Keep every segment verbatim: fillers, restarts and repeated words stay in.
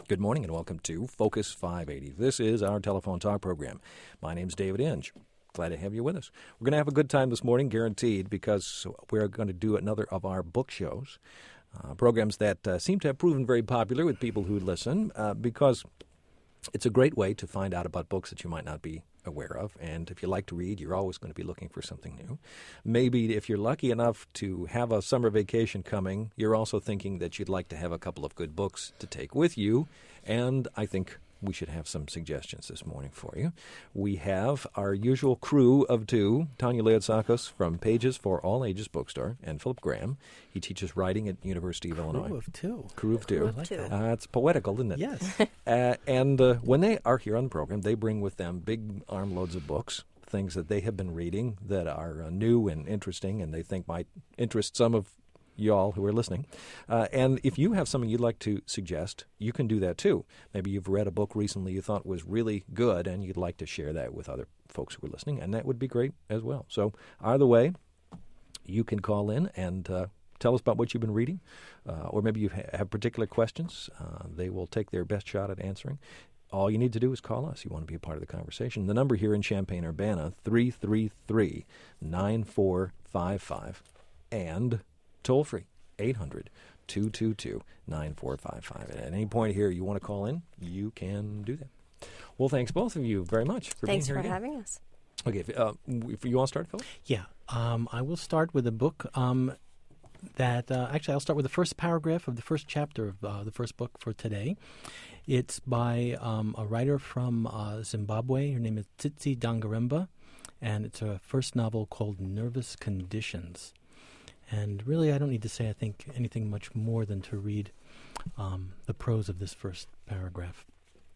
Good morning and welcome to Focus five eighty. This is our telephone talk program. My name's David Inge. Glad to have you with us. We're going to have a good time this morning, guaranteed, because we're going to do another of our book shows, uh, programs that uh, seem to have proven very popular with people who listen, uh, because it's a great way to find out about books that you might not be aware of. And if you like to read, you're always going to be looking for something new. Maybe if you're lucky enough to have a summer vacation coming, you're also thinking that you'd like to have a couple of good books to take with you. And I think we should have some suggestions this morning for you. We have our usual crew of two, Tanya Leotsakos from Pages for All Ages Bookstore, and Philip Graham. He teaches writing at University of Illinois. Crew of two. Crew of two. I like that. Uh, it's poetical, isn't it? Yes. uh, and uh, when they are here on the program, they bring with them big armloads of books, things that they have been reading that are uh, new and interesting and they think might interest some of y'all who are listening. Uh, and if you have something you'd like to suggest, you can do that too. Maybe you've read a book recently you thought was really good and you'd like to share that with other folks who are listening, and that would be great as well. So either way, you can call in and uh, tell us about what you've been reading, uh, or maybe you ha- have particular questions. Uh, they will take their best shot at answering. All you need to do is call us. You want to be a part of the conversation. The number here in Champaign-Urbana, three three three, nine four five five, and toll-free, eight hundred, two two two, nine four five five. At any point here you want to call in, you can do that. Well, thanks both of you very much for Thanks being here for again. having us. Okay, if, uh, if you want to start, Phil? Yeah. Um, I will start with a book um, that, uh, actually, I'll start with the first paragraph of the first chapter of uh, the first book for today. It's by um, a writer from uh, Zimbabwe. Her name is Tsitsi Dangaremba, and it's her first novel called Nervous Conditions. And really, I don't need to say, I think, anything much more than to read um, the prose of this first paragraph.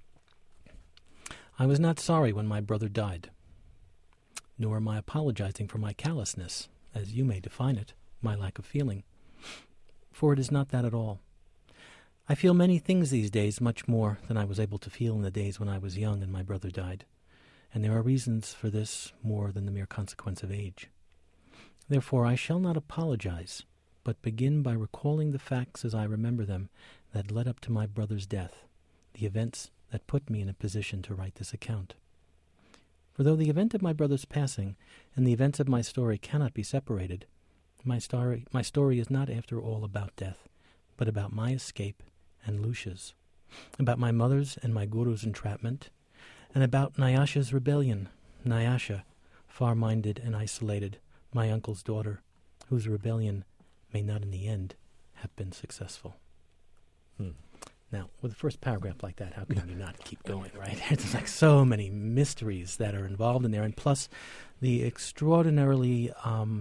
I was not sorry when my brother died, nor am I apologizing for my callousness, as you may define it, my lack of feeling. For it is not that at all. I feel many things these days much more than I was able to feel in the days when I was young and my brother died, and there are reasons for this more than the mere consequence of age. Therefore, I shall not apologize, but begin by recalling the facts as I remember them that led up to my brother's death, the events that put me in a position to write this account. For though the event of my brother's passing and the events of my story cannot be separated, my story, my story is not after all about death, but about my escape and Lucia's, about my mother's and my guru's entrapment, and about Nyasha's rebellion, Nyasha, far-minded and isolated, my uncle's daughter, whose rebellion may not in the end have been successful. Hmm. Now, with the first paragraph like that, how can you not keep going, right? There's like so many mysteries that are involved in there, and plus the extraordinarily um,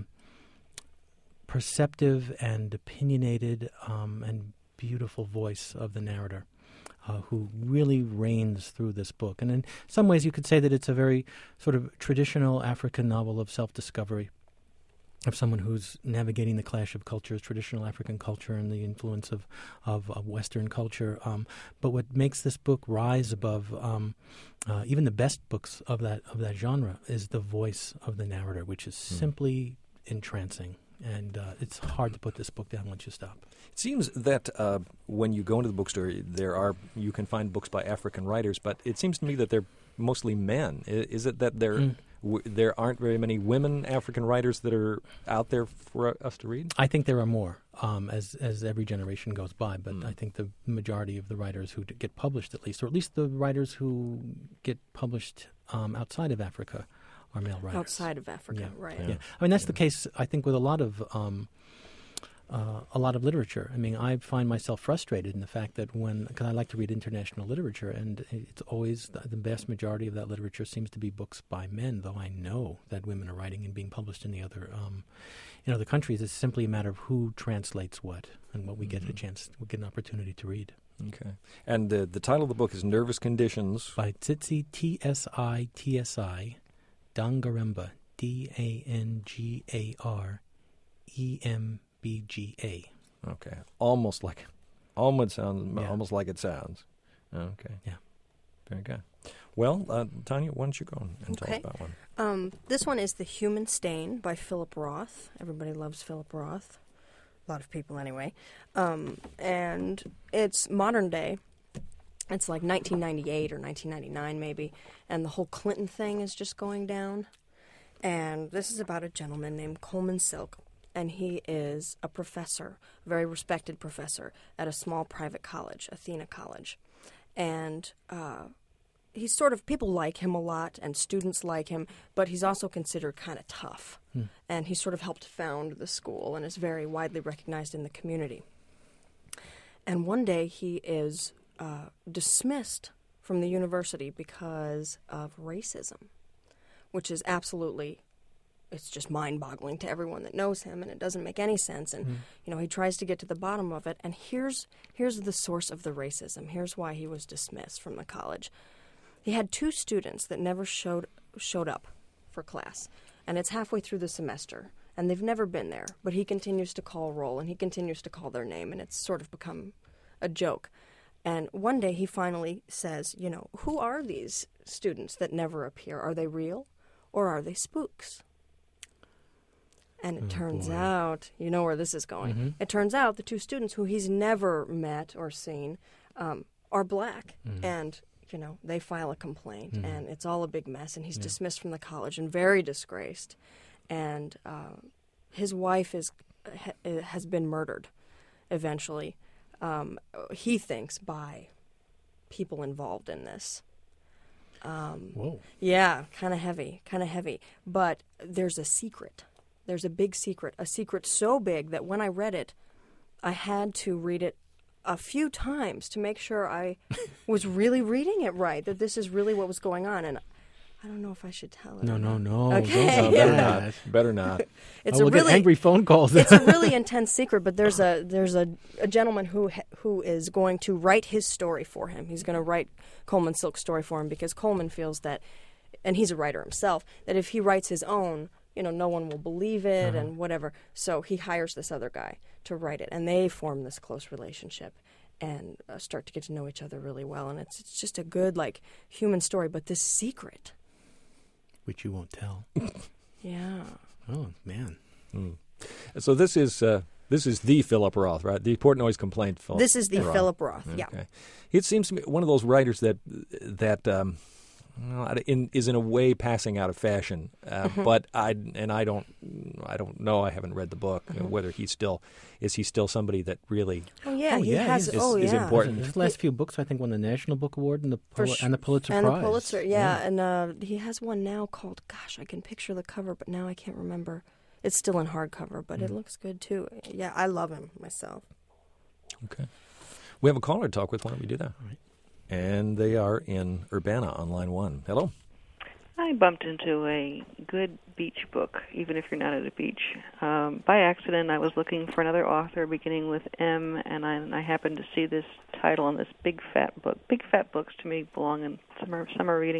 perceptive and opinionated um, and beautiful voice of the narrator, uh, who really reigns through this book. And in some ways you could say that it's a very sort of traditional African novel of self-discovery, of someone who's navigating the clash of cultures, traditional African culture and the influence of, of, of Western culture. Um, but what makes this book rise above um, uh, even the best books of that of that genre is the voice of the narrator, which is mm. simply entrancing. And uh, it's hard to put this book down once you stop. It seems that uh, when you go into the bookstore, there are you can find books by African writers, but it seems to me that they're mostly men. Is it that there mm. w- there aren't very many women African writers that are out there for us to read? I think there are more um, as as every generation goes by, but mm. I think the majority of the writers who get published, at least, or at least the writers who get published um, outside of Africa, are male writers. Outside of Africa, yeah. right. Yeah. I mean, that's yeah. the case, I think, with a lot of um, uh, a lot of literature. I mean, I find myself frustrated in the fact that when, because I like to read international literature, and it's always, the, the vast majority of that literature seems to be books by men, though I know that women are writing and being published in the other um, in other countries. It's simply a matter of who translates what and what we mm-hmm. get a chance, we get an opportunity to read. Okay. And uh, the title of the book is Nervous Conditions. By Tsitsi, T S I T S I, Dangaremba, D A N G A R E M B G A. Okay. Almost like almost sounds yeah. almost like it sounds. Okay. Yeah. Very good. Well, uh, Tanya, why don't you go and okay. tell us about one? Um, this one is The Human Stain by Philip Roth. Everybody loves Philip Roth. A lot of people anyway. Um, and it's modern day. It's like nineteen ninety-eight or nineteen ninety-nine maybe, and the whole Clinton thing is just going down. And this is about a gentleman named Coleman Silk, and he is a professor, a very respected professor at a small private college, Athena College. And uh, he's sort of, people like him a lot, and students like him, but he's also considered kind of tough. Hmm. And he sort of helped found the school and is very widely recognized in the community. And one day he is uh, dismissed from the university because of racism, which is absolutely, it's just mind-boggling to everyone that knows him, and it doesn't make any sense. And, mm. you know, he tries to get to the bottom of it, and here's here's the source of the racism. Here's why he was dismissed from the college. He had two students that never showed showed up for class, and it's halfway through the semester, and they've never been there, but he continues to call roll, and he continues to call their name, and it's sort of become a joke. And one day he finally says, you know, who are these students that never appear? Are they real, or are they spooks? And it oh, turns boy. out, you know where this is going, mm-hmm. it turns out the two students who he's never met or seen um, are black, mm-hmm. and, you know, they file a complaint, mm-hmm. and it's all a big mess, and he's yeah. dismissed from the college and very disgraced. And uh, his wife is ha- has been murdered eventually, um, he thinks, by people involved in this. Um, Whoa. Yeah, kind of heavy, kind of heavy. But there's a secret. There's a big secret, a secret so big that when I read it, I had to read it a few times to make sure I was really reading it right, that this is really what was going on. And I don't know if I should tell it. No, no, no. Okay. Don't no, better not. Better not. It's I'll a look really at angry phone calls. It's a really intense secret, but there's a there's a, a gentleman who ha- who is going to write his story for him. He's going to write Coleman Silk's story for him because Coleman feels that, and he's a writer himself, that if he writes his own, you know, no one will believe it uh-huh. and whatever. So he hires this other guy to write it, and they form this close relationship and uh, start to get to know each other really well. And it's it's just a good, like, human story, but this secret, which you won't tell. Yeah. Oh, man. Mm. So this is uh, this is the Philip Roth, right? The Portnoy's Complaint. Philip This is the Roth. Philip Roth. Okay. Yeah. It seems to me one of those writers that that um, well, in, is in a way passing out of fashion. Uh, mm-hmm. But I and I don't I don't know. I haven't read the book. Mm-hmm. Uh, whether he's still is he still somebody that really oh yeah oh, he yeah, has is, oh is yeah important. His last few books, I think, won the National Book Award and the Pul- sh- and the Pulitzer and Prize. the Pulitzer, yeah, yeah. and uh, he has one now called, gosh, I can picture the cover, but now I can't remember. It's still in hardcover, but mm. it looks good too. Yeah, I love him myself. Okay, we have a caller to talk with. Why don't we do that? All right. And they are in Urbana on line one. Hello. I bumped into a good beach book, even if you're not at a beach. Um, by accident, I was looking for another author beginning with M, and I, and I happened to see this title on this big fat book. Big fat books, to me, belong in summer, summer reading.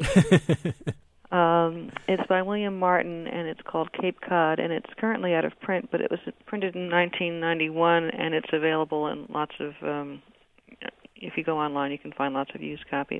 um, it's by William Martin, and it's called Cape Cod, and it's currently out of print, but it was printed in nineteen ninety-one, and it's available in lots of, um, if you go online, you can find lots of used copies.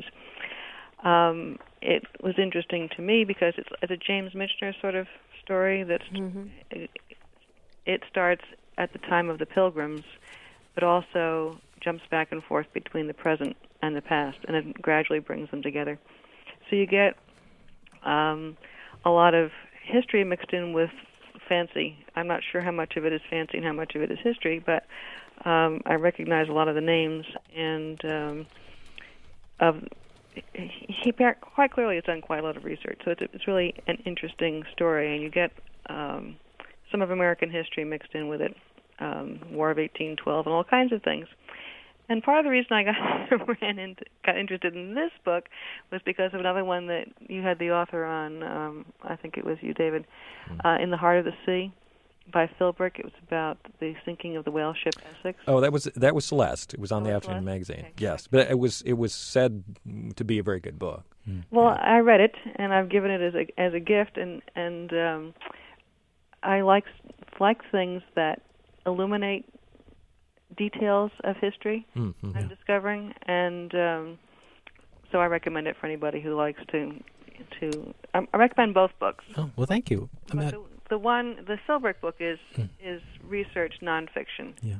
Um, it was interesting to me because it's, it's a James Michener sort of story. That's mm-hmm. it, it starts at the time of the Pilgrims, but also jumps back and forth between the present and the past, and it gradually brings them together. So you get um, a lot of history mixed in with fancy. I'm not sure how much of it is fancy and how much of it is history, but um, I recognize a lot of the names and um, of. He quite clearly has done quite a lot of research, so it's, it's really an interesting story, and you get um, some of American history mixed in with it, um, War of eighteen twelve, and all kinds of things. And part of the reason I got ran into, got interested in this book was because of another one that you had the author on. Um, I think it was you, David, uh, In the Heart of the Sea. By Philbrick. It was about the sinking of the whale ship Essex. Oh, that was that was Celeste. It was on oh, the Afternoon Celeste? Magazine. Okay, yes, but it was it was said to be a very good book. Mm. Well, yeah. I read it, and I've given it as a as a gift, and and um, I like like things that illuminate details of history mm-hmm. I'm discovering, and um, so I recommend it for anybody who likes to to. Um, I recommend both books. Oh well, thank you. I'm But at, the, the one, the Philbrick book is mm. is research nonfiction. Yeah.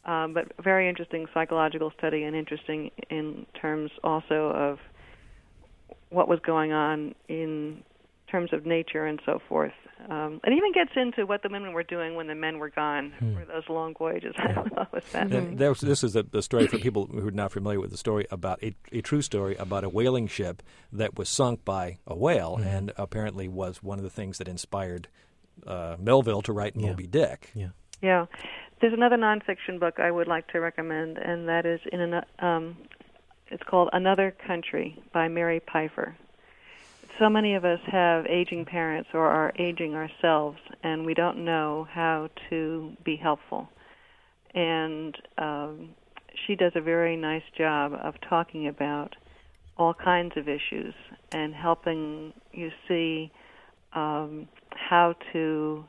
Um, but very interesting psychological study, and interesting in terms also of what was going on in terms of nature and so forth. Um, it even gets into what the women were doing when the men were gone Hmm. for those long voyages. I don't know what's that. And there was, this is a, a story for people who are not familiar with the story about a, a true story about a whaling ship that was sunk by a whale, Mhm. and apparently was one of the things that inspired uh, Melville to write Yeah. Moby Dick. Yeah. Yeah. There's another nonfiction book I would like to recommend, and that is in an, um, it's called Another Country by Mary Pfeiffer. So many of us have aging parents or are aging ourselves, and we don't know how to be helpful. And um, she does a very nice job of talking about all kinds of issues and helping you see um, how to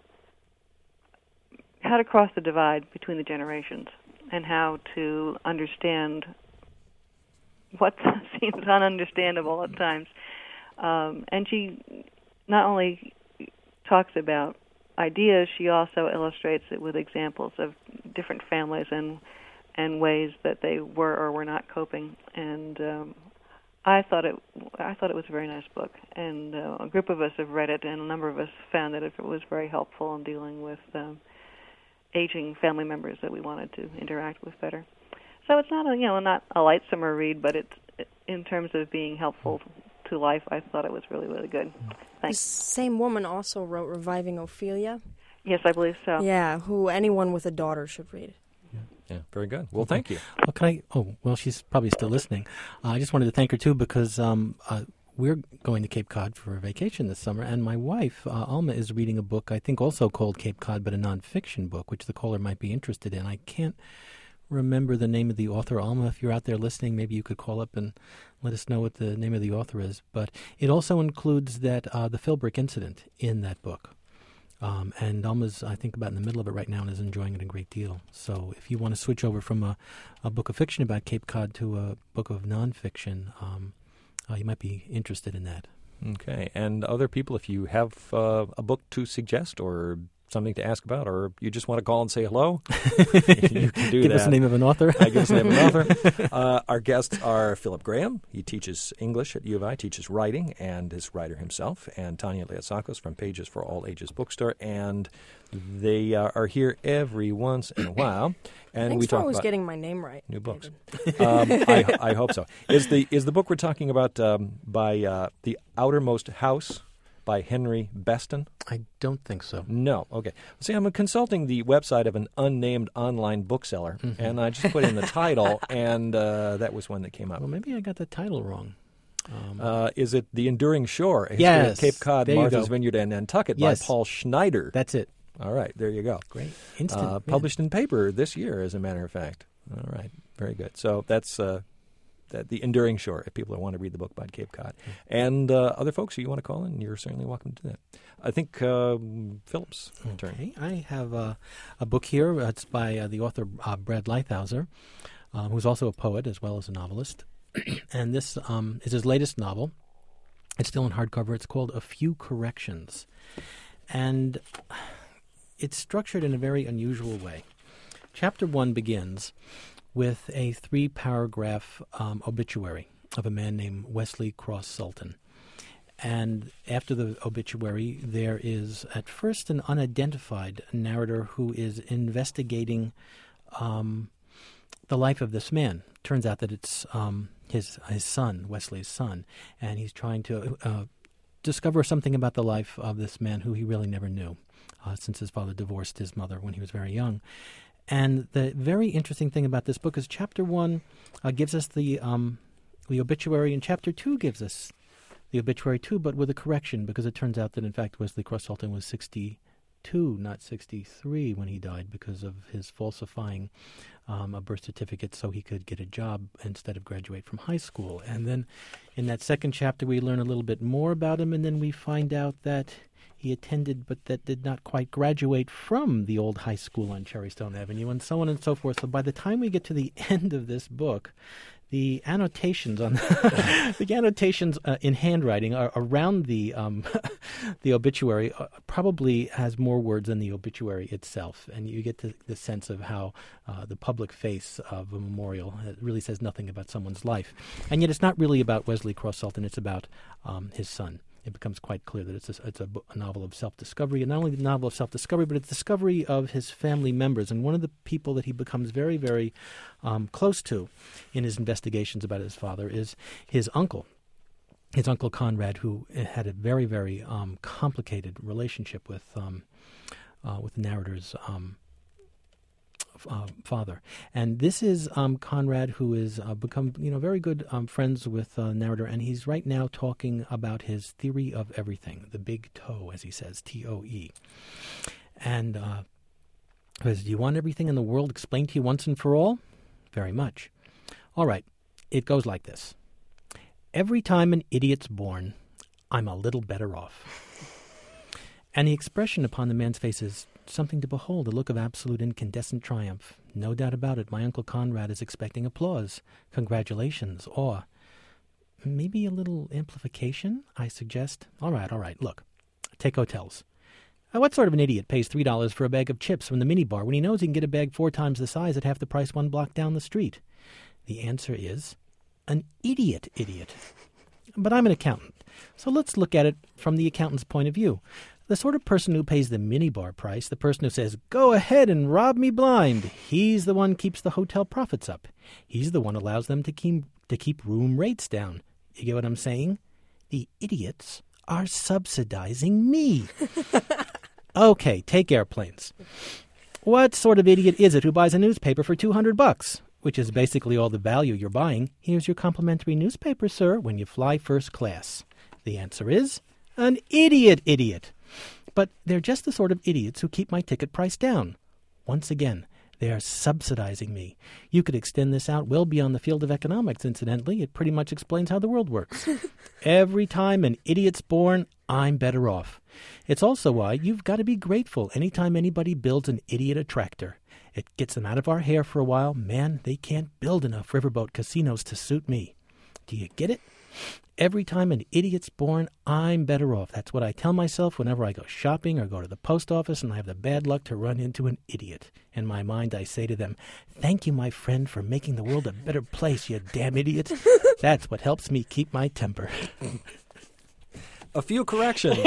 how to cross the divide between the generations and how to understand what seems ununderstandable at times. Um, and she not only talks about ideas, she also illustrates it with examples of different families and and ways that they were or were not coping. And um, I thought it I thought it was a very nice book. And uh, a group of us have read it, and a number of us found that it was very helpful in dealing with um, aging family members that we wanted to interact with better. So it's not a, you know not a light summer read, but it's in terms of being helpful to life. I thought it was really, really good. The Thanks. same woman also wrote Reviving Ophelia. Yes, I believe so. Yeah, who anyone with a daughter should read. Yeah, very good. Well, thank you. Well, can I? Oh, well, she's probably still listening. Uh, I just wanted to thank her too because um, uh, we're going to Cape Cod for a vacation this summer, and my wife uh, Alma is reading a book I think also called Cape Cod, but a nonfiction book, which the caller might be interested in. I can't remember the name of the author. Alma, if you're out there listening, maybe you could call up and let us know what the name of the author is. But it also includes that uh, the Philbrick incident in that book. Um, and Alma's, I think, about in the middle of it right now and is enjoying it a great deal. So if you want to switch over from a, a book of fiction about Cape Cod to a book of nonfiction, um, uh, you might be interested in that. Okay. And other people, if you have uh, a book to suggest or something to ask about, or you just want to call and say hello, you can do Give that. us the name of an author. I give us the name of an author. Uh, our guests are Philip Graham. He teaches English at U of I, teaches writing, and is a writer himself, and Tanya Leotsakos from Pages for All Ages Bookstore. And they uh, are here every once in a while. And Thanks we for talk always about getting my name right. new books. David. um, I, I hope so. Is the is the book we're talking about um, by uh, The Outermost House by Henry Beston? I don't think so. No. Okay. See, I'm consulting the website of an unnamed online bookseller, Mhm. and I just put in the title, and uh, that was one that came up. Well, maybe I got the title wrong. Um, Uh, is it The Enduring Shore, a history Yes. of Cape Cod, There you Martha's go. Vineyard, and Nantucket Yes. by Paul Schneider? that's it. All right, there you go. Great. Instant. Uh, Man. published in paper this year, as a matter of fact. All right, very good. So that's uh, that, The Enduring Shore, if people want to read the book by Cape Cod. And uh, other folks who you want to call in, you're certainly welcome to do that. I think uh, Philip's turn. Okay. I have uh, a book here. It's by uh, the author uh, Brad Lighthizer, um, who's also a poet as well as a novelist. And this um, is his latest novel. It's still in hardcover. It's called A Few Corrections. And it's structured in a very unusual way. Chapter one begins with a three-paragraph um, obituary of a man named Wesley Cross Sultan. And after the obituary, there is at first an unidentified narrator who is investigating um, the life of this man. Turns out that it's um, his his son, Wesley's son, and he's trying to uh, discover something about the life of this man who he really never knew, uh, since his father divorced his mother when he was very young. And the very interesting thing about this book is Chapter one uh, gives us the um, the obituary, and Chapter two gives us the obituary too, but with a correction, because it turns out that in fact Wesley Cross Sultan was sixty-two, not sixty-three, when he died because of his falsifying um, a birth certificate so he could get a job instead of graduate from high school. And then in that second chapter we learn a little bit more about him, and then we find out that he attended but that did not quite graduate from the old high school on Cherrystone Avenue, and so on and so forth. So by the time we get to the end of this book, The annotations on the annotations uh, in handwriting are around the um, the obituary uh, probably has more words than the obituary itself, and you get the, the sense of how uh, the public face of a memorial really says nothing about someone's life, and yet it's not really about Wesley Cross Sultan. It's about um, his son. It becomes quite clear that it's a, it's a, a novel of self-discovery, and not only a novel of self-discovery, but it's discovery of his family members. And one of the people that he becomes very, very um, close to in his investigations about his father is his uncle, his uncle Conrad, who had a very, very um, complicated relationship with um, uh, with the narrator's um, Uh, father. And this is um, Conrad, who has uh, become, you know, very good um, friends with uh, narrator, and he's right now talking about his theory of everything, the big toe, as he says, T O E. And uh, says, do you want everything in the world explained to you once and for all? Very much. All right, it goes like this. Every time an idiot's born, I'm a little better off. And the expression upon the man's face is something to behold, a look of absolute incandescent triumph. No doubt about it, my Uncle Conrad is expecting applause, congratulations, awe. Maybe a little amplification, I suggest. All right, all right, look, take hotels. Uh, what sort of an idiot pays three dollars for a bag of chips from the minibar when he knows he can get a bag four times the size at half the price one block down the street? The answer is an idiot idiot. But I'm an accountant, so let's look at it from the accountant's point of view. The sort of person who pays the minibar price, the person who says, go ahead and rob me blind, he's the one keeps the hotel profits up. He's the one who allows them to keep, to keep room rates down. You get what I'm saying? The idiots are subsidizing me. Okay, take airplanes. What sort of idiot is it who buys a newspaper for two hundred bucks, which is basically all the value you're buying? Here's your complimentary newspaper, sir, when you fly first class. The answer is an idiot idiot. But they're just the sort of idiots who keep my ticket price down. Once again, they are subsidizing me. You could extend this out well beyond the field of economics, incidentally. It pretty much explains how the world works. Every time an idiot's born, I'm better off. It's also why you've got to be grateful anytime anybody builds an idiot attractor. It gets them out of our hair for a while. Man, they can't build enough riverboat casinos to suit me. Do you get it? Every time an idiot's born, I'm better off. That's what I tell myself whenever I go shopping or go to the post office and I have the bad luck to run into an idiot. In my mind, I say to them, thank you, my friend, for making the world a better place, you damn idiot. That's what helps me keep my temper. A few corrections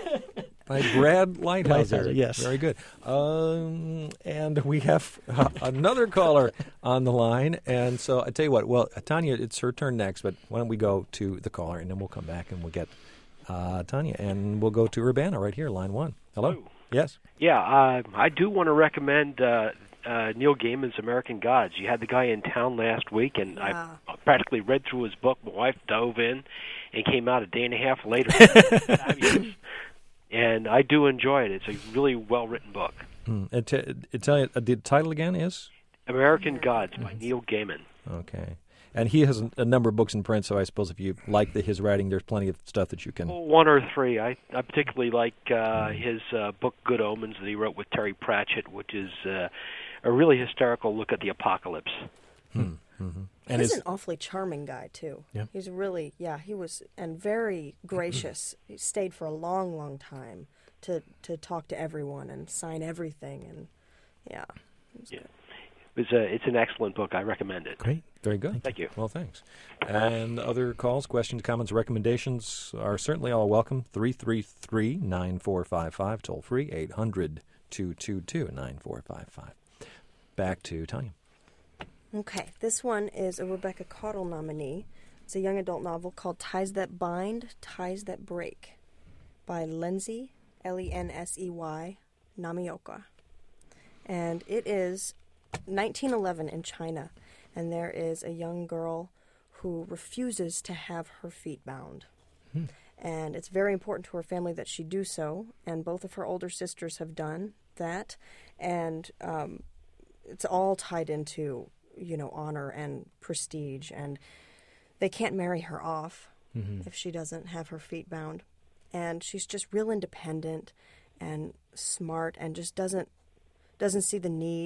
by Brad Lighthouser. Lighthouser, yes. Very good. Um, and we have uh, another caller on the line. And so I tell you what, well, Tanya, it's her turn next, but why don't we go to the caller, and then we'll come back and we'll get uh, Tanya. And we'll go to Urbana right here, line one. Hello? Hello. Yes? Yeah, uh, I do want to recommend uh, uh, Neil Gaiman's American Gods. You had the guy in town last week, and Yeah. I practically read through his book. My wife dove in and came out a day and a half later. Fabulous. And I do enjoy it. It's a really well-written book. Mm. It, t- it tell you, uh, the title again is? American Gods by Neil Gaiman. Okay. And he has a, a number of books in print, so I suppose if you like the, his writing, there's plenty of stuff that you can... Oh, one or three. I, I particularly like uh, his uh, book Good Omens that he wrote with Terry Pratchett, which is uh, a really hysterical look at the apocalypse. Hmm. Mm-hmm. And he's an awfully charming guy, too. Yeah. He's really, yeah, he was, and very gracious. He stayed for a long, long time to, to talk to everyone and sign everything, and, yeah. It was Yeah. good. It was a, it's an excellent book. I recommend it. Great. Very good. Thank you. Well, thanks. And other calls, questions, comments, recommendations are certainly all welcome. three three three, nine four five five, toll free, eight hundred, two two two, nine four five five. Back to Tanya. Okay, this one is a Rebecca Caudle nominee. It's a young adult novel called Ties That Bind, Ties That Break by Lensey, L E N S E Y, Namioka. And it is nineteen eleven in China, and there is a young girl who refuses to have her feet bound. Hmm. And it's very important to her family that she do so, and both of her older sisters have done that, and um, it's all tied into, you know, honor and prestige, and they can't marry her off mm-hmm. if she doesn't have her feet bound. And she's just real independent and smart and just doesn't doesn't see the need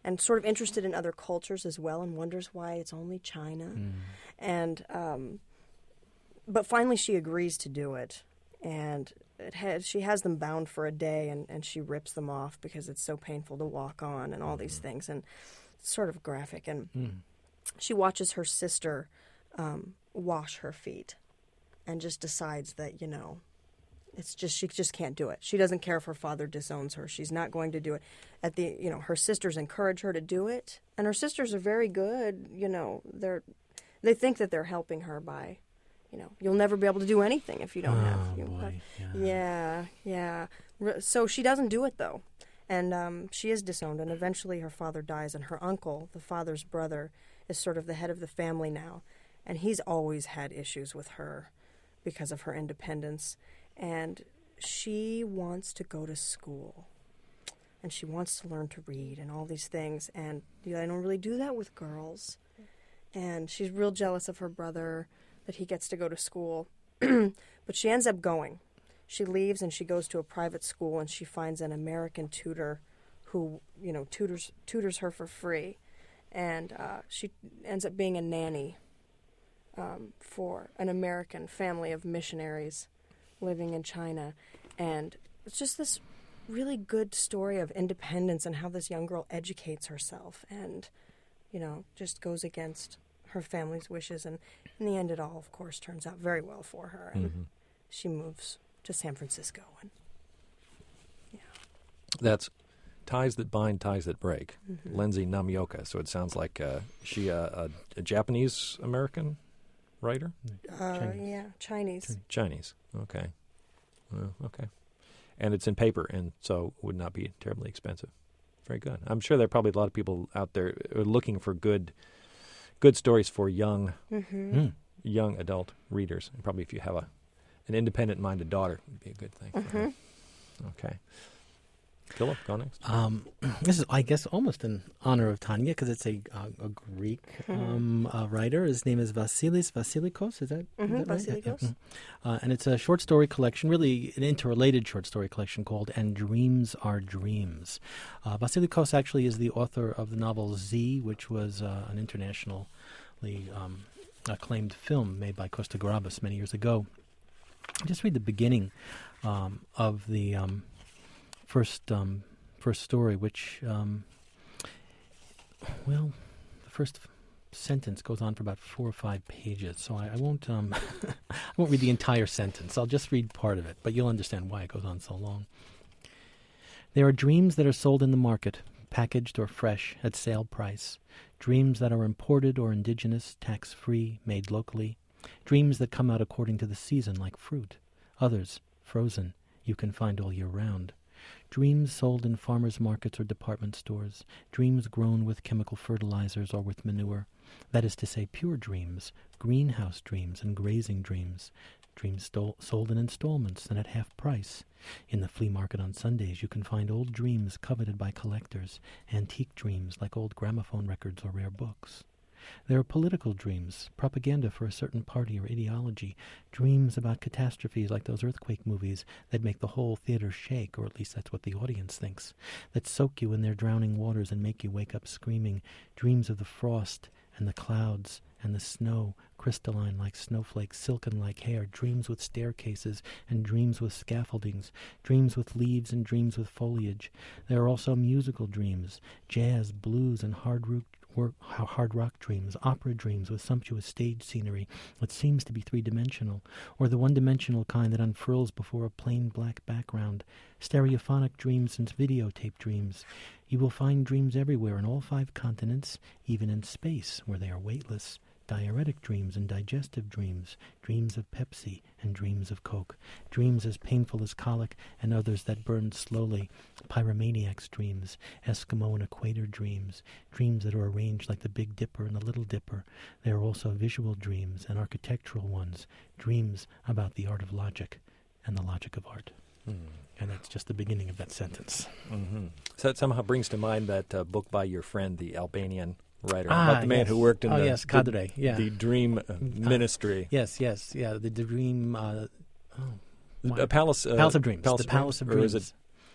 and sort of interested in other cultures as well, and wonders why it's only China. Mm. And um, but finally, she agrees to do it, and it has, she has them bound for a day, and, and she rips them off because it's so painful to walk on, and all these things, and it's sort of graphic. And Mm. she watches her sister um, wash her feet, and just decides that, you know, it's just she just can't do it. She doesn't care if her father disowns her. She's not going to do it. At the you know, her sisters encourage her to do it, and her sisters are very good. You know, they're they think that they're helping her by, you know, you'll never be able to do anything if you don't Oh, have. You boy. have- Yeah. yeah, yeah. R- So she doesn't do it though, and um, she is disowned. And eventually, her father dies, and her uncle, the father's brother, is sort of the head of the family now, and he's always had issues with her because of her independence. And she wants to go to school, and she wants to learn to read and all these things, and you know, I don't really do that with girls. And she's real jealous of her brother that he gets to go to school. But she ends up going. She leaves and she goes to a private school, and she finds an American tutor who, you know, tutors tutors her for free. And uh, she ends up being a nanny um, for an American family of missionaries living in China. And it's just this really good story of independence and how this young girl educates herself and, you know, just goes against her family's wishes. And in the end, it all, of course, turns out very well for her. And Mhm. she moves to San Francisco. And That's Ties That Bind, Ties That Break. Mhm. Lindsay Namioka. So it sounds like uh, she uh, a, a Japanese-American writer? uh, Chinese. yeah, Chinese. Chinese. Okay. Well, okay. And it's in paper, and so would not be terribly expensive. Very good. I'm sure there are probably a lot of people out there who are looking for good, good stories for young, Mm-hmm. Mm. young adult readers. And probably if you have a an independent-minded daughter, it would be a good thing. For her. Okay. Philip, go next. Um, this is, I guess, almost in honor of Tanya because it's a, uh, a Greek um, uh, writer. His name is Vasilis Vasilikos. Is that, is Mhm, that right? Yeah, yeah. Vasilikos. Mhm. Uh, and it's a short story collection, really an interrelated short story collection called "And Dreams Are Dreams." Uh, Vasilikos actually is the author of the novel Z, which was uh, an internationally um, acclaimed film made by Costa Gavras many years ago. Just read the beginning um, of the um, first um, first story, which, um, well, the first f- sentence goes on for about four or five pages. So I, I won't um, I won't read the entire sentence. I'll just read part of it, but you'll understand why it goes on so long. There are dreams that are sold in the market, packaged or fresh at sale price. Dreams that are imported or indigenous, tax-free, made locally. Dreams that come out according to the season, like fruit. Others, frozen, you can find all year round. Dreams sold in farmers' markets or department stores. Dreams grown with chemical fertilizers or with manure. That is to say, pure dreams, greenhouse dreams and grazing dreams. Dreams stole, sold in installments and at half price. In the flea market on Sundays, you can find old dreams coveted by collectors, antique dreams like old gramophone records or rare books. There are political dreams, propaganda for a certain party or ideology, dreams about catastrophes like those earthquake movies that make the whole theater shake, or at least that's what the audience thinks, that soak you in their drowning waters and make you wake up screaming, dreams of the frost and the clouds and the snow, crystalline like snowflakes, silken like hair, dreams with staircases and dreams with scaffoldings, dreams with leaves and dreams with foliage. There are also musical dreams, jazz, blues, and hard rock Work, hard rock dreams, opera dreams with sumptuous stage scenery that seems to be three-dimensional, or the one-dimensional kind that unfurls before a plain black background, stereophonic dreams and videotape dreams. You will find dreams everywhere in all five continents, even in space, where they are weightless. Diuretic dreams and digestive dreams, dreams of Pepsi and dreams of Coke, dreams as painful as colic and others that burn slowly, pyromaniac's dreams, Eskimo and equator dreams, dreams that are arranged like the Big Dipper and the Little Dipper. There are also visual dreams and architectural ones, dreams about the art of logic and the logic of art. Mm. And that's just the beginning of that sentence. Mm-hmm. So that somehow brings to mind that uh, book by your friend, the Albanian writer, Ah, about the man yes. who worked in oh, the, yes, the, Kadre, yeah. the dream uh, ministry. Yes, yes, yeah, the dream, uh, oh, A palace, uh, Palace of Dreams. Palace the Palace of or Dreams. is it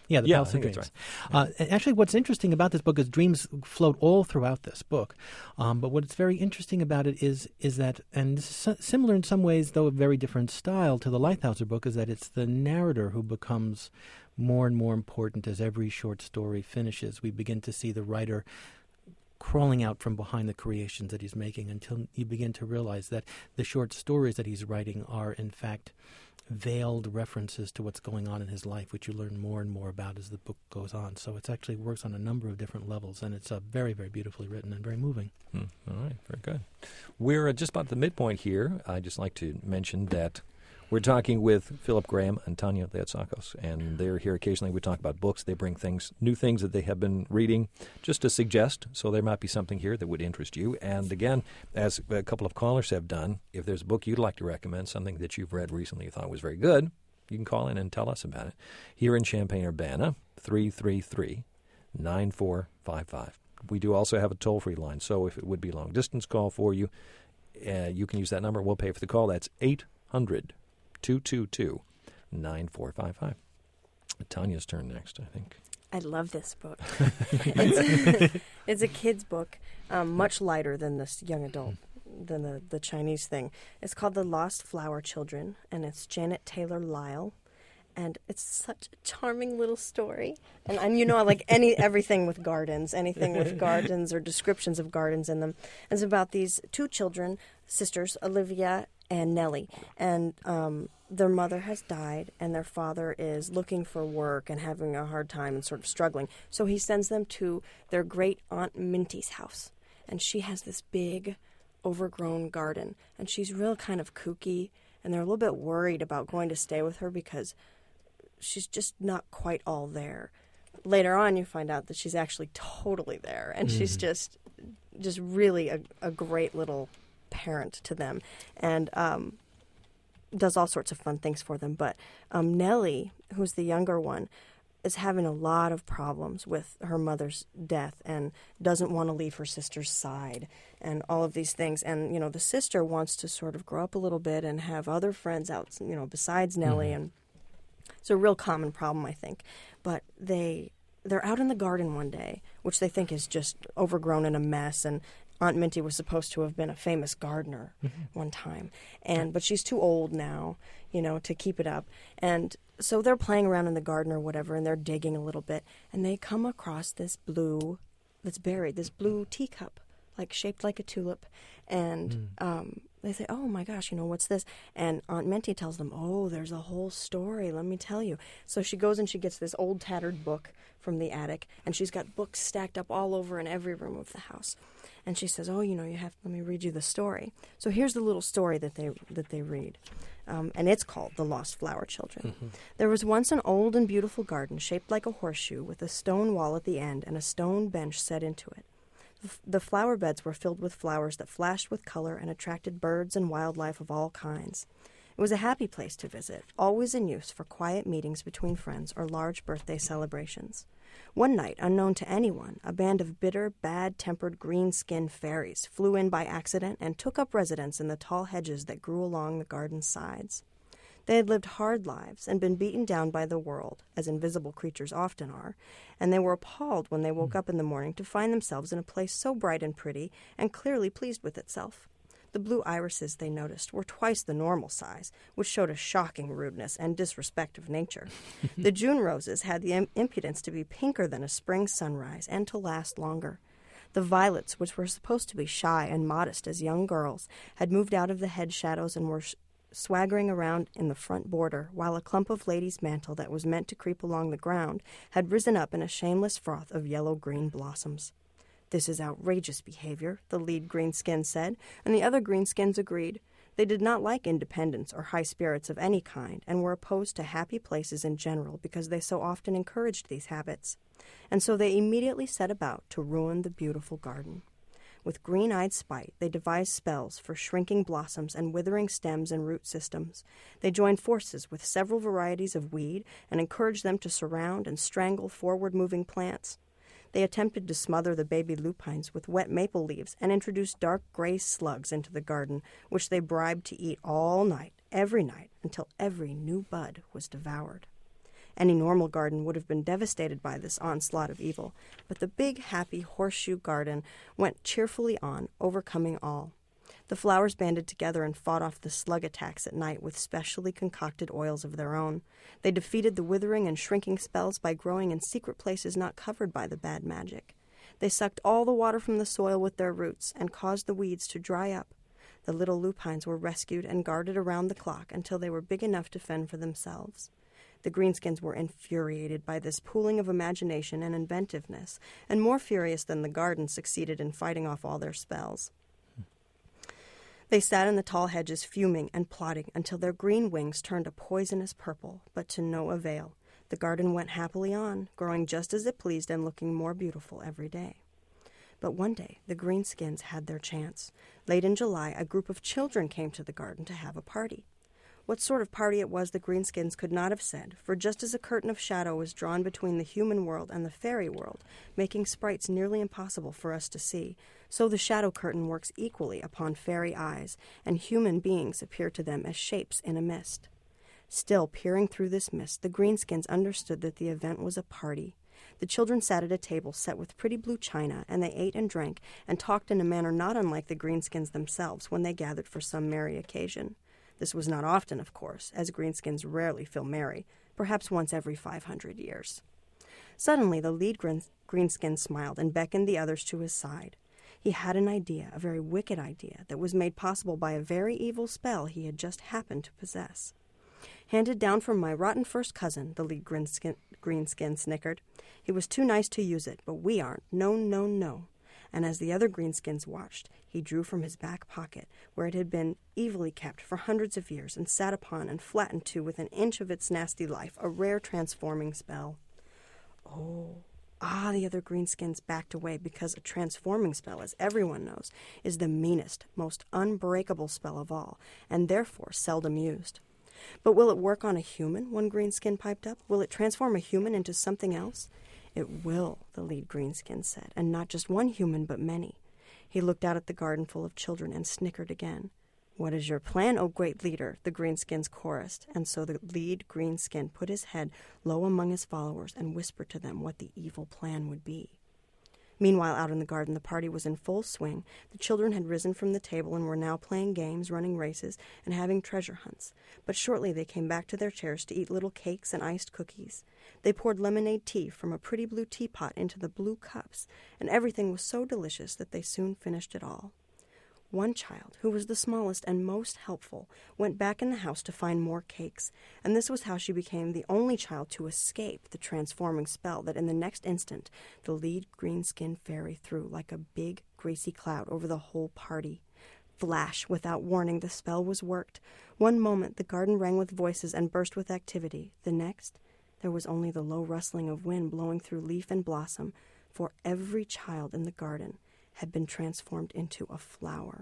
Yeah, the Yeah, Palace I of think Dreams. that's right. Uh, and actually, what's interesting about this book is dreams float all throughout this book. Um, but what's very interesting about it is is that, and this is similar in some ways, though a very different style to the Lighthouser book, is that it's the narrator who becomes more and more important as every short story finishes. We begin to see the writer crawling out from behind the creations that he's making until you begin to realize that the short stories that he's writing are, in fact, veiled references to what's going on in his life, which you learn more and more about as the book goes on. So it actually works on a number of different levels, and it's uh, very, very beautifully written and very moving. Hmm. All right, very good. We're uh, just about the midpoint here. I'd just like to mention that we're talking with Philip Graham and Tanya Leotsakos, and they're here occasionally. We talk about books. They bring things, new things that they have been reading, just to suggest. So there might be something here that would interest you. And again, as a couple of callers have done, if there's a book you'd like to recommend, something that you've read recently you thought was very good, you can call in and tell us about it. Here in Champaign-Urbana, three three three, nine four five five. We do also have a toll-free line, so if it would be a long-distance call for you, uh, you can use that number. We'll pay for the call. That's eight hundred, two two two, nine four five five. Tanya's turn next, I think. I love this book. it's, it's a kid's book, um, much lighter than this young adult, than the, the Chinese thing. It's called The Lost Flower Children, and it's Janet Taylor Lyle. And it's such a charming little story. And, and you know, like any everything with gardens, anything with gardens or descriptions of gardens in them. It's about these two children, sisters, Olivia and Nellie. And um, their mother has died, and their father is looking for work and having a hard time and sort of struggling. So he sends them to their great Aunt Minty's house. And she has this big, overgrown garden. And she's real kind of kooky. And they're a little bit worried about going to stay with her because she's just not quite all there. Later on, you find out that she's actually totally there, and mm-hmm. she's just, just really a, a great little parent to them, and um, does all sorts of fun things for them. But um, Nellie, who's the younger one, is having a lot of problems with her mother's death and doesn't want to leave her sister's side and all of these things. And, you know, the sister wants to sort of grow up a little bit and have other friends out, you know, besides Nellie, mm-hmm. and it's a real common problem, I think. But they, they're out in the garden one day, which they think is just overgrown and a mess. And Aunt Minty was supposed to have been a famous gardener mm-hmm. one time. and But she's too old now, you know, to keep it up. And so they're playing around in the garden or whatever, and they're digging a little bit. And they come across this blue that's buried, this blue teacup, like shaped like a tulip. And mm. um, they say, oh, my gosh, you know, what's this? And Aunt Minty tells them, oh, there's a whole story, let me tell you. So she goes and she gets this old tattered book from the attic, and she's got books stacked up all over in every room of the house. And she says, oh, you know, you have let me read you the story. So here's the little story that they that they read. Um, and it's called The Lost Flower Children. Mm-hmm. There was once an old and beautiful garden shaped like a horseshoe with a stone wall at the end and a stone bench set into it. The flower beds were filled with flowers that flashed with color and attracted birds and wildlife of all kinds. It was a happy place to visit, always in use for quiet meetings between friends or large birthday celebrations. One night, unknown to anyone, a band of bitter, bad-tempered, green-skinned fairies flew in by accident and took up residence in the tall hedges that grew along the garden's sides. They had lived hard lives and been beaten down by the world, as invisible creatures often are, and they were appalled when they woke up in the morning to find themselves in a place so bright and pretty and clearly pleased with itself. The blue irises, they noticed, were twice the normal size, which showed a shocking rudeness and disrespect of nature. The June roses had the im- impudence to be pinker than a spring sunrise and to last longer. The violets, which were supposed to be shy and modest as young girls, had moved out of the hedge shadows and were sh- swaggering around in the front border, while a clump of lady's mantle that was meant to creep along the ground had risen up in a shameless froth of yellow-green blossoms. This is outrageous behavior, the lead greenskin said, and the other greenskins agreed. They did not like independence or high spirits of any kind, and were opposed to happy places in general because they so often encouraged these habits. And so they immediately set about to ruin the beautiful garden. With green-eyed spite, they devised spells for shrinking blossoms and withering stems and root systems. They joined forces with several varieties of weed and encouraged them to surround and strangle forward-moving plants. They attempted to smother the baby lupines with wet maple leaves and introduced dark gray slugs into the garden, which they bribed to eat all night, every night, until every new bud was devoured. Any normal garden would have been devastated by this onslaught of evil, but the big, happy horseshoe garden went cheerfully on, overcoming all. The flowers banded together and fought off the slug attacks at night with specially concocted oils of their own. They defeated the withering and shrinking spells by growing in secret places not covered by the bad magic. They sucked all the water from the soil with their roots and caused the weeds to dry up. The little lupines were rescued and guarded around the clock until they were big enough to fend for themselves. The greenskins were infuriated by this pooling of imagination and inventiveness, and more furious than the garden succeeded in fighting off all their spells. They sat in the tall hedges fuming and plotting until their green wings turned a poisonous purple, but to no avail. The garden went happily on, growing just as it pleased and looking more beautiful every day. But one day, the greenskins had their chance. Late in July, a group of children came to the garden to have a party. What sort of party it was the greenskins could not have said, for just as a curtain of shadow was drawn between the human world and the fairy world, making sprites nearly impossible for us to see, so the shadow curtain works equally upon fairy eyes, and human beings appear to them as shapes in a mist. Still peering through this mist, the greenskins understood that the event was a party. The children sat at a table set with pretty blue china, and they ate and drank and talked in a manner not unlike the greenskins themselves when they gathered for some merry occasion. This was not often, of course, as greenskins rarely feel merry, perhaps once every five hundred years. Suddenly the lead green- greenskin smiled and beckoned the others to his side. He had an idea, a very wicked idea, that was made possible by a very evil spell he had just happened to possess. "Handed down from my rotten first cousin," the lead greenskin, greenskin snickered. "He was too nice to use it, but we aren't. No, no, no." And as the other greenskins watched, he drew from his back pocket, where it had been evilly kept for hundreds of years, and sat upon and flattened to within an inch of its nasty life, a rare transforming spell. Oh, ah, the other greenskins backed away, because a transforming spell, as everyone knows, is the meanest, most unbreakable spell of all, and therefore seldom used. "But will it work on a human?" one greenskin piped up. "Will it transform a human into something else?" "It will," the lead greenskin said, "and not just one human, but many." He looked out at the garden full of children and snickered again. "What is your plan, O great leader?" the greenskins chorused, and so the lead greenskin put his head low among his followers and whispered to them what the evil plan would be. Meanwhile, out in the garden, the party was in full swing. The children had risen from the table and were now playing games, running races, and having treasure hunts. But shortly they came back to their chairs to eat little cakes and iced cookies. They poured lemonade tea from a pretty blue teapot into the blue cups, and everything was so delicious that they soon finished it all. One child, who was the smallest and most helpful, went back in the house to find more cakes, and this was how she became the only child to escape the transforming spell that in the next instant the lead greenskin fairy threw like a big, greasy cloud over the whole party. Flash, without warning, the spell was worked. One moment the garden rang with voices and burst with activity. The next, there was only the low rustling of wind blowing through leaf and blossom, for every child in the garden had been transformed into a flower.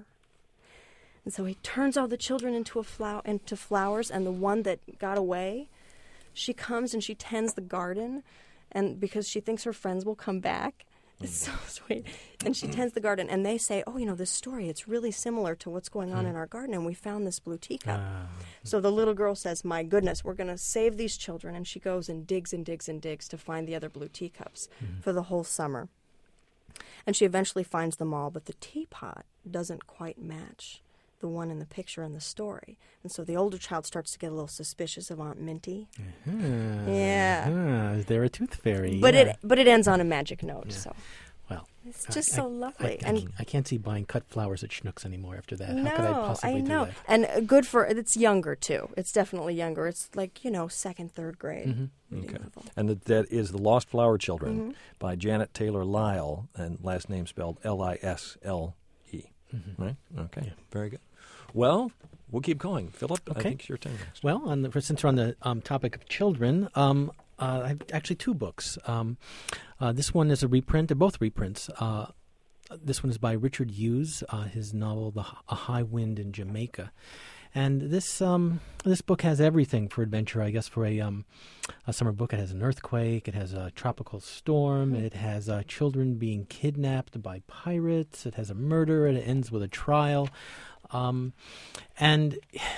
And so he turns all the children into a flower, into flowers, and the one that got away, she comes and she tends the garden, and because she thinks her friends will come back. It's so sweet. And she tends the garden, and they say, "Oh, you know, this story, it's really similar to what's going on in our garden, and we found this blue teacup." Uh. So the little girl says, "My goodness, we're going to save these children," and she goes and digs and digs and digs to find the other blue teacups mm-hmm. for the whole summer. And she eventually finds them all, but the teapot doesn't quite match the one in the picture in the story. And so the older child starts to get a little suspicious of Aunt Minty. Uh-huh. Yeah. Uh-huh. Is there a tooth fairy? But yeah. it but it ends on a magic note, yeah. so. Well, it's just I, so lovely. I, I, and I can't see buying cut flowers at Schnucks anymore after that. No, How could I possibly I know. do that? And good for, it's younger, too. It's definitely younger. It's like, you know, second, third grade. Mm-hmm. Okay. Level. And that, that is The Lost Flower Children mm-hmm. by Janet Taylor Lyle, and last name spelled L I S L E. Mm-hmm. Right? Okay. Yeah. Very good. Well, we'll keep going. Philip, okay. I think it's your turn next. Well, on the, since we're on the um, topic of children, um, uh, I have actually two books. Um, uh, this one is a reprint. They're both reprints. Uh, this one is by Richard Hughes, uh, his novel The A High Wind in Jamaica. And this um, this book has everything for adventure, I guess, for a, um, a summer book. It has an earthquake. It has a tropical storm. It has uh, children being kidnapped by pirates. It has a murder. It ends with a trial. Um, and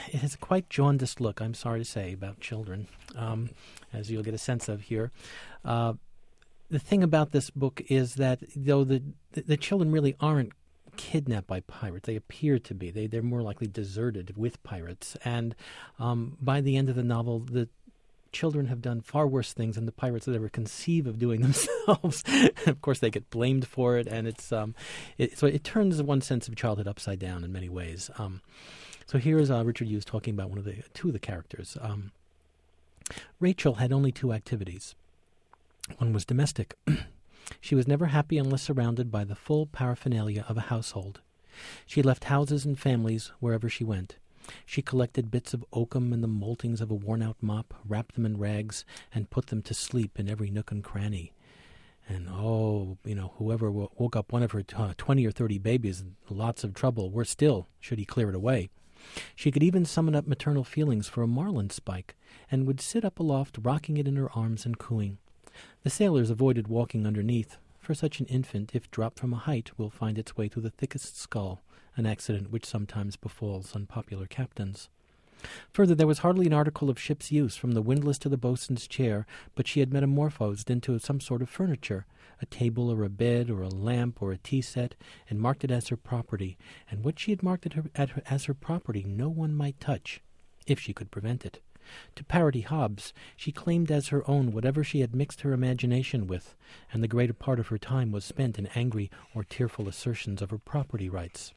it has a quite jaundiced look, I'm sorry to say, about children, um, as you'll get a sense of here. Uh, the thing about this book is that though the, the, the children really aren't kidnapped by pirates, they appear to be. They, they're more likely deserted with pirates. And um, by the end of the novel, the children have done far worse things than the pirates would ever conceive of doing themselves. Of course, they get blamed for it, and it's um, it, so it turns one sense of childhood upside down in many ways. Um, so here's uh, Richard Hughes talking about one of the two of the characters. Um, Rachel had only two activities. One was domestic. She was never happy unless surrounded by the full paraphernalia of a household. She left houses and families wherever she went. She collected bits of oakum and the moltings of a worn-out mop, wrapped them in rags, and put them to sleep in every nook and cranny. And, oh, you know, whoever w- woke up one of her t- uh, twenty or thirty babies in lots of trouble, worse still, should he clear it away. She could even summon up maternal feelings for a marlin spike, and would sit up aloft, rocking it in her arms and cooing. The sailors avoided walking underneath, for such an infant, if dropped from a height, will find its way through the thickest skull, an accident which sometimes befalls unpopular captains. Further, there was hardly an article of ship's use, from the windlass to the boatswain's chair, but she had metamorphosed into some sort of furniture, a table or a bed or a lamp or a tea set, and marked it as her property, and what she had marked at her, at her, as her property no one might touch, if she could prevent it. To parody Hobbes, she claimed as her own whatever she had mixed her imagination with, and the greater part of her time was spent in angry or tearful assertions of her property rights.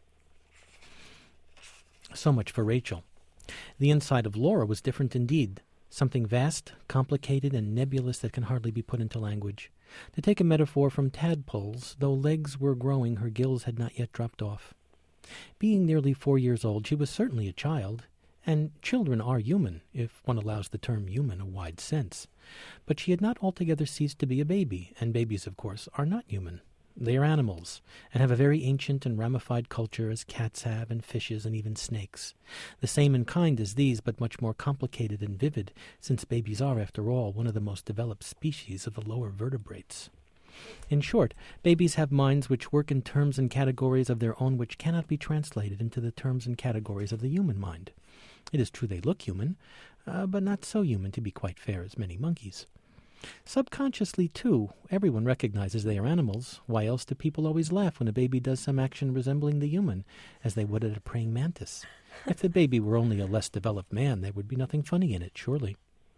So much for Rachel. The inside of Laura was different indeed, something vast, complicated, and nebulous that can hardly be put into language. To take a metaphor from tadpoles, though legs were growing, her gills had not yet dropped off. Being nearly four years old, she was certainly a child, and children are human, if one allows the term human a wide sense. But she had not altogether ceased to be a baby, and babies, of course, are not human. They are animals, and have a very ancient and ramified culture as cats have, and fishes, and even snakes. The same in kind as these, but much more complicated and vivid, since babies are, after all, one of the most developed species of the lower vertebrates. In short, babies have minds which work in terms and categories of their own which cannot be translated into the terms and categories of the human mind. It is true they look human, uh, but not so human, to be quite fair, as many monkeys. Subconsciously, too, everyone recognizes they are animals. Why else do people always laugh when a baby does some action resembling the human, as they would at a praying mantis? If the baby were only a less developed man, there would be nothing funny in it, surely.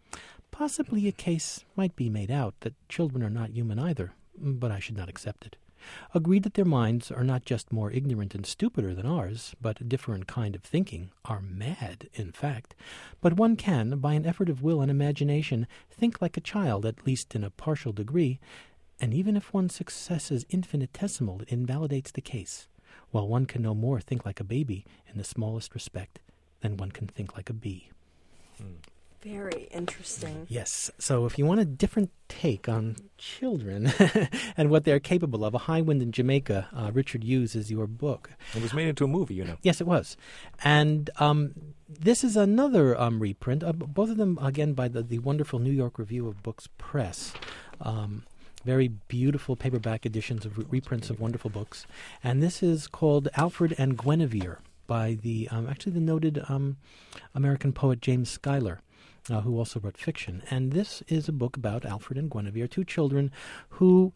Possibly a case might be made out that children are not human either, but I should not accept it. Agreed that their minds are not just more ignorant and stupider than ours, but a different kind of thinking, are mad, in fact. But one can, by an effort of will and imagination, think like a child, at least in a partial degree, and even if one's success is infinitesimal, it invalidates the case, while one can no more think like a baby in the smallest respect than one can think like a bee. Hmm. Very interesting. Yes. So if you want a different take on children and what they're capable of, A High Wind in Jamaica, uh, Richard Hughes is your book. It was made into a movie, you know. Yes, it was. And um, this is another um, reprint, uh, both of them, again, by the, the wonderful New York Review of Books Press. Um, very beautiful paperback editions of re- reprints of wonderful books. And this is called Alfred and Guinevere by the, um, actually the noted um, American poet James Schuyler. Uh, who also wrote fiction. And this is a book about Alfred and Guinevere, two children who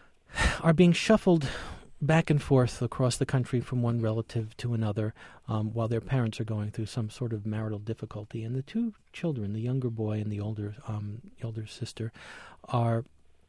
are being shuffled back and forth across the country from one relative to another um, while their parents are going through some sort of marital difficulty. And the two children, the younger boy and the older, um, older sister, are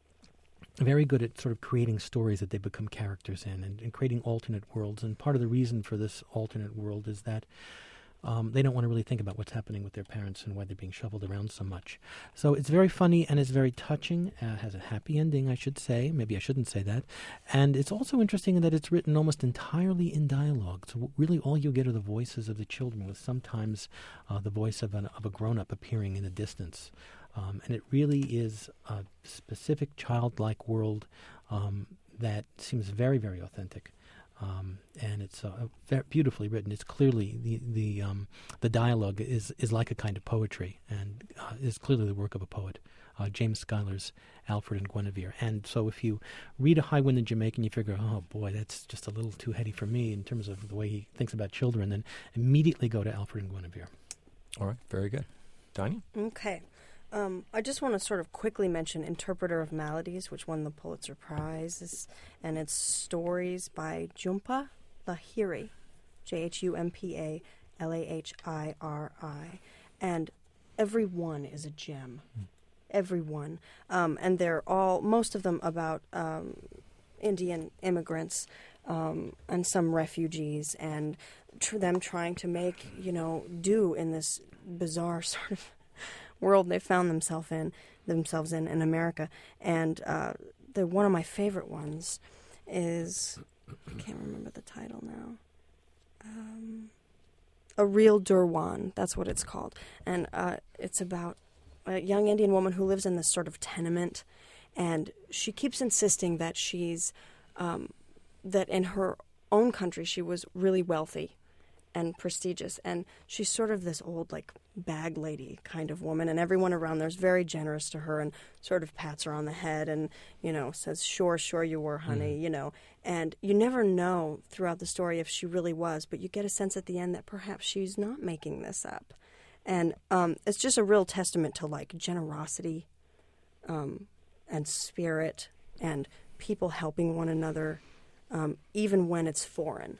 very good at sort of creating stories that they become characters in and, and creating alternate worlds. And part of the reason for this alternate world is that Um, they don't want to really think about what's happening with their parents and why they're being shuffled around so much. So it's very funny and it's very touching. Uh, has a happy ending, I should say. Maybe I shouldn't say that. And it's also interesting in that it's written almost entirely in dialogue. So really all you get are the voices of the children, with sometimes uh, the voice of, an, of a grown-up appearing in the distance. Um, and it really is a specific childlike world um, that seems very, very authentic. Um, and it's uh, very beautifully written. It's clearly the the um, the dialogue is, is like a kind of poetry, and uh, is clearly the work of a poet. uh, James Schuyler's Alfred and Guinevere. And so if you read A High Wind in Jamaica and you figure, oh boy, that's just a little too heady for me in terms of the way he thinks about children, then immediately go to Alfred and Guinevere. All right, very good. Tanya? Okay. Um, I just want to sort of quickly mention Interpreter of Maladies, which won the Pulitzer Prize, it's, and it's stories by Jhumpa Lahiri, J H U M P A L A H I R I, and every one is a gem. Mm. Every one. Um, and they're all, most of them about um, Indian immigrants um, and some refugees, and tr- them trying to make, you know, do in this bizarre sort of world they found themselves in, themselves in, in America. And uh, the one of my favorite ones is, I can't remember the title now, um, A Real Durwan, that's what it's called. And uh, it's about a young Indian woman who lives in this sort of tenement, and she keeps insisting that she's, um, that in her own country she was really wealthy and prestigious, and she's sort of this old, like, bag lady kind of woman, and everyone around there is very generous to her and sort of pats her on the head and, you know, says, sure, sure you were, honey, mm-hmm. you know. And you never know throughout the story if she really was, but you get a sense at the end that perhaps she's not making this up. And um, it's just a real testament to, like, generosity um, and spirit and people helping one another, um, even when it's foreign,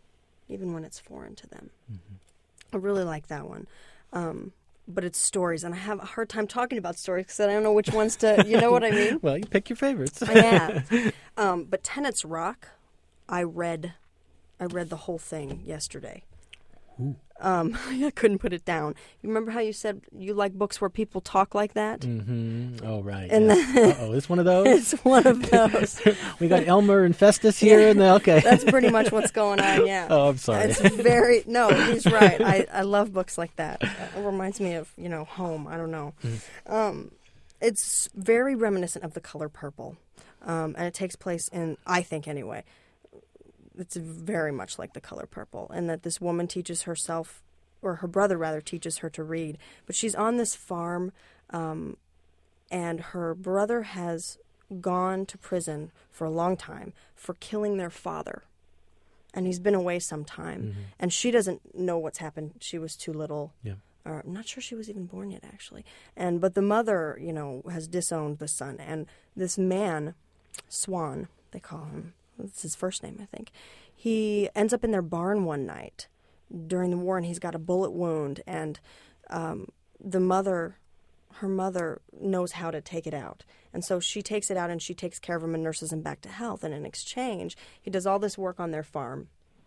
even when it's foreign to them. Mm-hmm. I really like that one. Um, but it's stories, and I have a hard time talking about stories because I don't know which ones to, you know what I mean? Well, you pick your favorites. Yeah. Um, but Tenet's Rock, I read, I read the whole thing yesterday. Ooh. Um, I couldn't put it down. You remember how you said you like books where people talk like that? Mm-hmm. Oh, right. And yeah. Uh-oh, it's one of those? It's one of those. We got Elmer and Festus here. Yeah. and the, Okay. That's pretty much what's going on, yeah. Oh, I'm sorry. It's very, no, he's right. I, I love books like that. It reminds me of, you know, home. I don't know. Mm. Um, it's very reminiscent of The Color Purple. Um, and it takes place in, I think anyway, it's very much like The Color Purple, and that this woman teaches herself, or her brother rather, teaches her to read. But she's on this farm, um, and her brother has gone to prison for a long time for killing their father. And he's been away some time. Mm-hmm. And she doesn't know what's happened. She was too little. Yeah. Or I'm not sure she was even born yet, actually. And but the mother, you know, has disowned the son. And this man, Swan, they call him, that's his first name, I think. He ends up in their barn one night during the war, and he's got a bullet wound. And um, the mother, her mother, knows how to take it out. And so she takes it out, and she takes care of him and nurses him back to health. And in exchange, he does all this work on their farm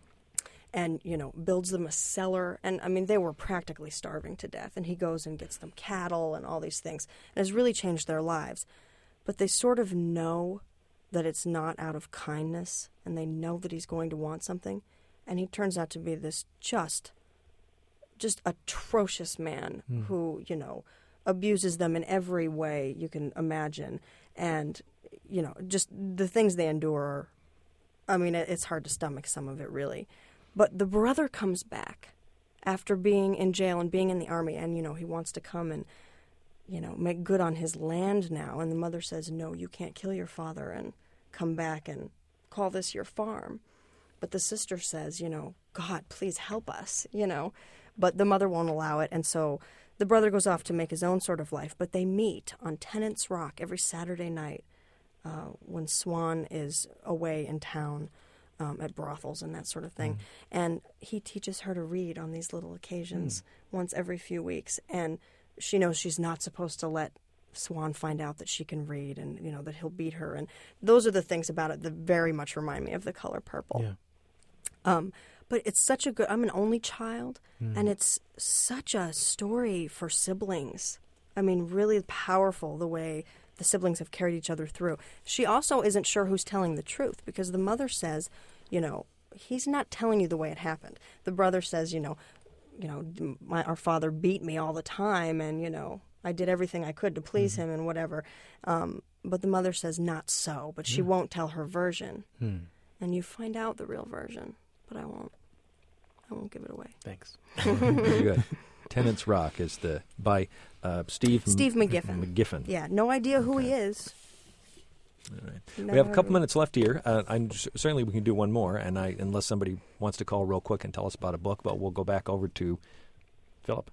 and, you know, builds them a cellar. And, I mean, they were practically starving to death. And he goes and gets them cattle and all these things. And has really changed their lives. But they sort of know that it's not out of kindness, and they know that he's going to want something, and he turns out to be this just, just atrocious man mm. who, you know, abuses them in every way you can imagine, and, you know, just the things they endure are, I mean, it's hard to stomach some of it, really. But the brother comes back after being in jail and being in the army, and, you know, he wants to come and, you know, make good on his land now, and the mother says, no, you can't kill your father and come back and call this your farm. But the sister says, you know, God, please help us, you know. But the mother won't allow it, and so the brother goes off to make his own sort of life. But they meet on Tenet's Rock every Saturday night uh, when Swan is away in town um, at brothels and that sort of thing. Mm. And he teaches her to read on these little occasions mm. once every few weeks. And she knows she's not supposed to let Swan find out that she can read, and, you know, that he'll beat her. And those are the things about it that very much remind me of The Color Purple. Yeah. Um, but it's such a good, I'm an only child, mm. and it's such a story for siblings. I mean, really powerful the way the siblings have carried each other through. She also isn't sure who's telling the truth, because the mother says, you know, he's not telling you the way it happened. The brother says, you know, you know, my, our father beat me all the time, and, you know, I did everything I could to please mm-hmm. him and whatever. Um, but the mother says not so, but she mm. won't tell her version. Mm. And you find out the real version, but I won't. I won't give it away. Thanks. Very good. Tenet's Rock is the by Uh, Steve Steve M- McGiffin. McGiffin. Yeah, no idea who Okay. he is. All right. Never We have a heard couple of minutes left here. Uh, I'm s- certainly we can do one more, and I unless somebody wants to call real quick and tell us about a book, but we'll go back over to Philip.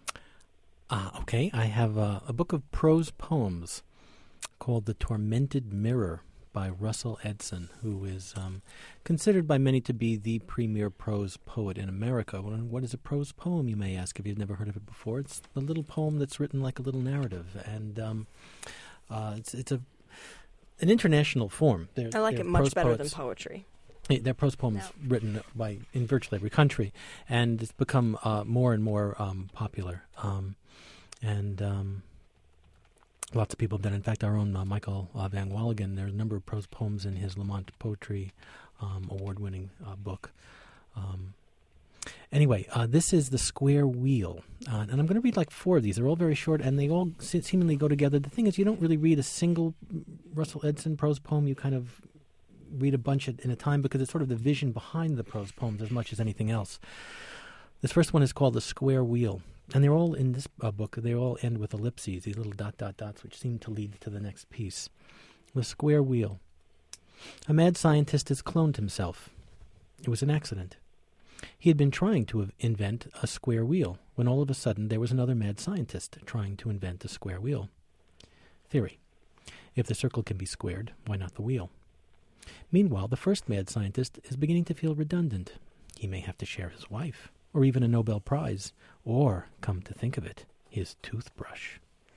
Ah, okay. I have uh, a book of prose poems called The Tormented Mirror by Russell Edson, who is um, considered by many to be the premier prose poet in America. Well, what is a prose poem, you may ask, if you've never heard of it before? It's the little poem that's written like a little narrative, and um, uh, it's it's a an international form. They're, I like they're it much prose better poets. than poetry. Eh, They're prose poems No. written by in virtually every country, and it's become uh, more and more um, popular. Um, and um, lots of people have done. In fact, our own uh, Michael uh, Van Walligen, there's a number of prose poems in his Lamont Poetry um, award-winning uh, book. Um, anyway, uh, this is The Square Wheel, uh, and I'm going to read like four of these. They're all very short, and they all se- seemingly go together. The thing is, you don't really read a single Russell Edson prose poem. You kind of read a bunch at, in a time because it's sort of the vision behind the prose poems as much as anything else. This first one is called The Square Wheel, and they're all in this uh, book. They all end with ellipses, these little dot, dot, dots, which seem to lead to the next piece. The Square Wheel. A mad scientist has cloned himself. It was an accident. He had been trying to invent a square wheel when all of a sudden there was another mad scientist trying to invent a square wheel. Theory. If the circle can be squared, why not the wheel? Meanwhile, the first mad scientist is beginning to feel redundant. He may have to share his wife, or even a Nobel Prize, or, come to think of it, his toothbrush.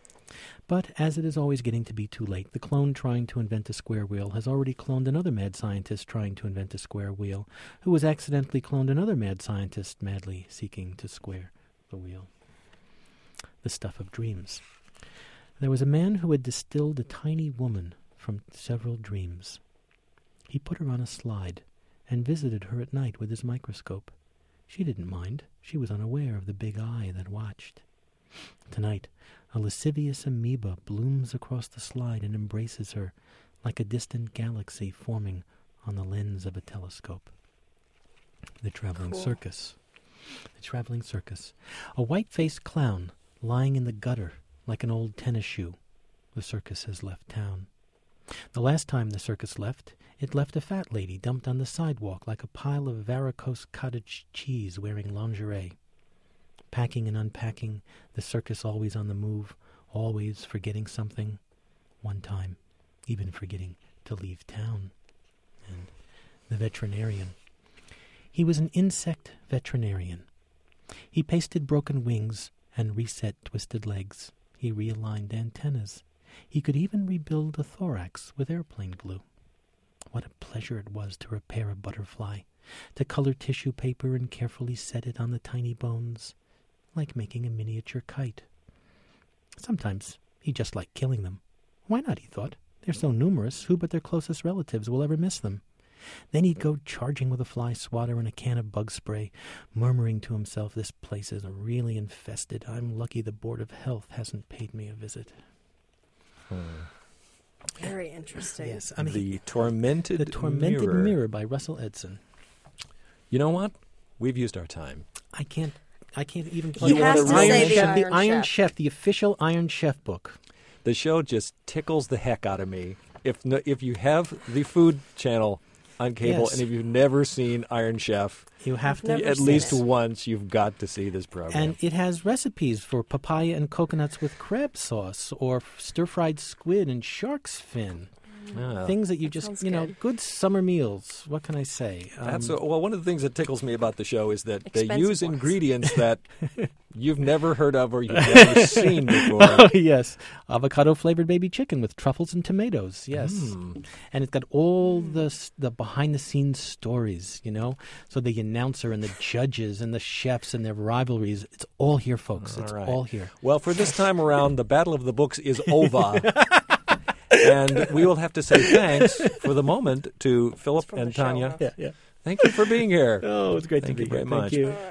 But as it is always getting to be too late, the clone trying to invent a square wheel has already cloned another mad scientist trying to invent a square wheel, who has accidentally cloned another mad scientist madly seeking to square the wheel. The stuff of dreams. There was a man who had distilled a tiny woman from several dreams. He put her on a slide and visited her at night with his microscope. She didn't mind. She was unaware of the big eye that watched. Tonight, a lascivious amoeba blooms across the slide and embraces her like a distant galaxy forming on the lens of a telescope. The traveling Cool. circus. The traveling circus. A white-faced clown lying in the gutter like an old tennis shoe. The circus has left town. The last time the circus left, it left a fat lady dumped on the sidewalk like a pile of varicose cottage cheese wearing lingerie. Packing and unpacking, the circus always on the move, always forgetting something. One time, even forgetting to leave town. And the veterinarian. He was an insect veterinarian. He pasted broken wings and reset twisted legs. He realigned antennas. He could even rebuild a thorax with airplane glue. What a pleasure it was to repair a butterfly, to color tissue paper and carefully set it on the tiny bones, like making a miniature kite. Sometimes he just liked killing them. Why not, he thought. They're so numerous, who but their closest relatives will ever miss them? Then he'd go charging with a fly swatter and a can of bug spray, murmuring to himself, this place is really infested. I'm lucky the Board of Health hasn't paid me a visit. Hmm. Very interesting. Yes, I mean, The Tormented The Tormented Mirror. Mirror by Russell Edson. You know what? We've used our time. I can't. I can't even. You plug has the to Iron say the Chef, the Iron Iron Chef. Chef, the official Iron Chef book. The show just tickles the heck out of me. If no, if you have the Food Channel on cable, Yes. and if you've never seen Iron Chef, You have I've to, never at seen least it. once, you've got to see this program. and it has recipes for papaya and coconuts with crab sauce, or stir-fried squid and shark's fin. Ah. Things that you That just, sounds you know, good. good summer meals. What can I say? That's Um, a, well, one of the things that tickles me about the show is that they Expensive use ones. ingredients that you've never heard of or you've never seen before. Oh, yes. Avocado-flavored baby chicken with truffles and tomatoes, yes. Mm. And it's got all the s- the behind-the-scenes stories, you know? So the announcer and the judges and the chefs and their rivalries, it's all here, folks. It's All right. all here. Well, for this time around, the Battle of the Books is over. And we will have to say thanks for the moment to Philip from and the show, Tanya. huh? Yeah, yeah. Thank you for being here. Oh, it's great Thank to be you very here. much. Thank you. All right.